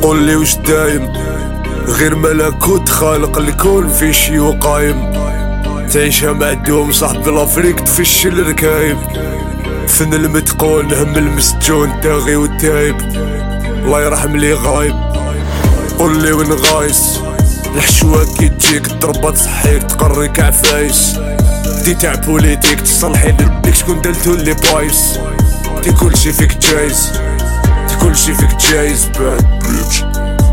قولي واش دايم غير ملكوت خالق الكون في شي وقايم، تعيشها معدوم صاحب الافريق تفشي الركايب، فن المتقون هم المسجون داغي والتايب، الله يرحم لي غايب. قولي وين غايس الحشوة كي تجيك الضربة تصحيك تقريك عفايس، دي تاع بوليتيك تصلحي لديك شكون دالتو اللي بايس، دي كلشي فيك جايز دي كلشي فيك جايز باد بيتش.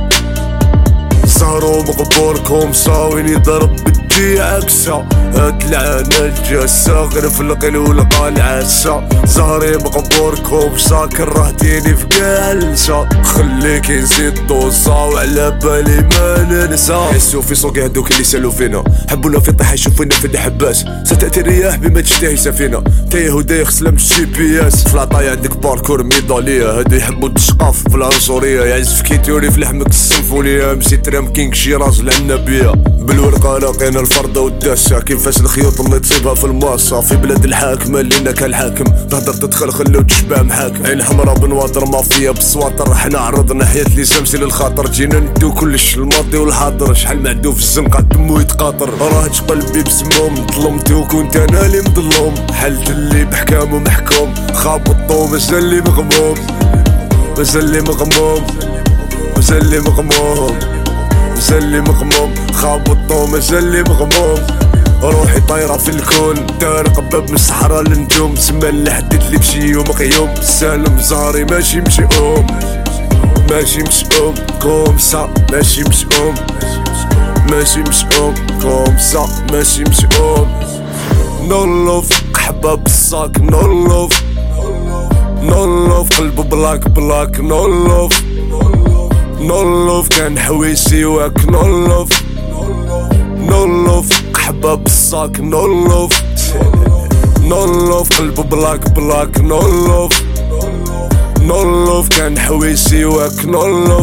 صاروا مقبوركم صاويني ضرب بدي عكسة، هاد العانة الجاسة غير في القيل ولقى العاسة، زهري مقبوركم ساكن رهتيني في كالسة، خليك نزيد دوزة وعلى بالي ما ننسى. حسوا في سوق هادوك اللي سالوا فينا، حبونا في طيح يشوفونا في الحباس، ستأتي الرياح بما تشتهي سفينة، تايه ودايخ سلامت الجي بي اس، في العطايا عندك باركور ميدالية، هادو يحبوا التشقاف في العنصرية، يعز في كيتوري في لحمك السيمفونية، مسي ترام كينغ شي راجل العنبية، بالورقة لاقينا الفردة والداسة، كيفاش الخيوط اللي تصيبها في الماصة، في بلاد الحاكمة اللي كالحاكم، تهدر تدخل خلو تشبع محاكم، عين حمرا بنواطر مافيا بالسواطر، حنا عرضنا حياة لي سامسي للخاطر، جينا ندو كلش الماضي والحاضر، شحال معدو في الزنقة دمو يتقاطر، راهج قلبي بسموم ظلمت وكنت انا اللي مظلوم، حلت اللي بحكام ومحكوم، خابطو مازال لي مغموم مازال لي مغموم مازال لي مغموم مازال لي مغموم، خابطو مازال لي مغموم، روحي طايرة في الكون، دار قباب من الصحراء للنجوم، سمان لحدد لي بشي يوم قيوم، سالم زهري ماشي مشؤوم ماشي مشؤوم كومسا ماشي مشؤوم ماشي مشؤوم كومسا ماشي مشؤوم. نولوف حباب الصاك نولوف نولوف قلبو بلاك بلاك نولوف نولوف كان حويسي واك نولوف نولوف حباب الصاك نولوف نولوف قلبو بلاك بلاك نولوف نولوف كان حويسي واك نولوف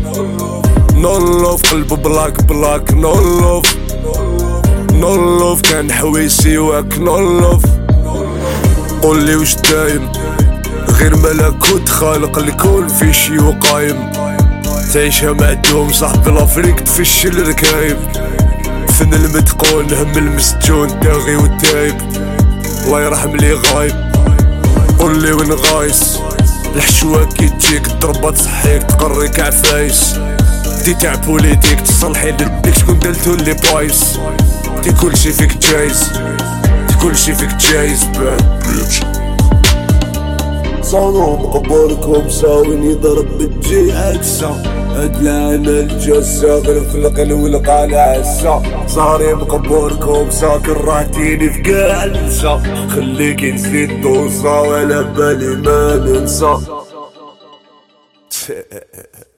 نولوف قلبو بلاك بلاك نولوف نولوف كان حويسي واك نولوف. قولي واش دايم غير ملكوت خالق الكون في شي وقايم، تعيشها معدوم صاحب الافريق تفشي الركايب، فن المتقون هم المسجون داغي والتايب، الله يرحم لي غايب. قولي وين غايس الحشوة كي تجيك الضربة تصحيك تقريك عفايس، دي تاع بوليتيك تصلحي لديك شكون دالتو اللي بايس، دي كلشي فيك جايز دي كلشي فيك جايز باد بيتش. صاروا مقبوركم ساويني ضرب بتجي عكسة، هاد العانة الجاسة غير في القيل ولقى العاسة، زهري مقبوركم ساكن رهتيني في كالسة، خليك نزيد دوزة وعلى بالي ما ننسى.